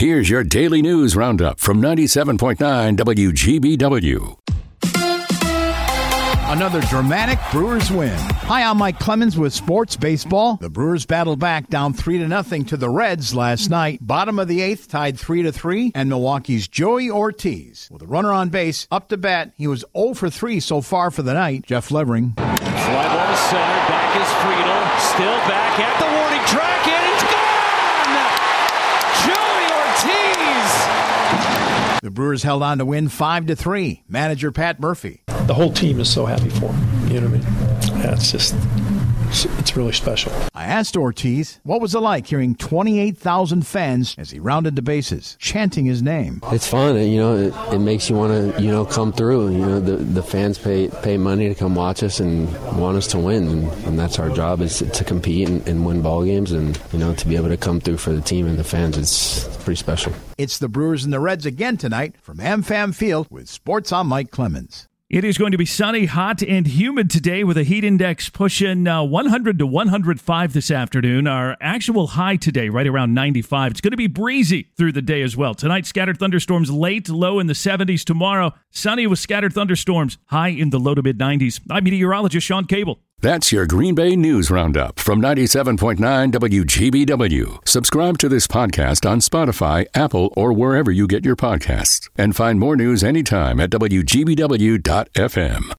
Here's your daily news roundup from 97.9 WGBW. Another dramatic Brewers win. Hi, I'm Mike Clemens with Sports Baseball. The Brewers battled back down 3-0 to the Reds last night. Bottom of the eighth, tied 3-3, and Milwaukee's Joey Ortiz, with a runner on base, up to bat. He was 0 for 3 so far for the night. Jeff Levering. Fly ball to center. Back is Friedel. Still back at the warning track, and it's gone! Joey Ortiz! The Brewers held on to win 5-3. Manager Pat Murphy. The whole team is so happy for him. You know what I mean? Yeah, it's really special. I asked Ortiz, what was it like hearing 28,000 fans as he rounded the bases, chanting his name? It's fun. It makes you want to, come through. The fans pay money to come watch us and want us to win. And that's our job, is to compete and win ball games. And, to be able to come through for the team and the fans, it's pretty special. It's the Brewers and the Reds again tonight from AmFam Field with Sports. I'm Mike Clemens. It is going to be sunny, hot, and humid today with a heat index pushing 100 to 105 this afternoon. Our actual high today, right around 95. It's going to be breezy through the day as well. Tonight, scattered thunderstorms late, low in the 70s. Tomorrow, sunny with scattered thunderstorms, high in the low to mid-90s. I'm meteorologist Sean Cable. That's your Green Bay News Roundup from 97.9 WGBW. Subscribe to this podcast on Spotify, Apple, or wherever you get your podcasts. And find more news anytime at WGBW.FM.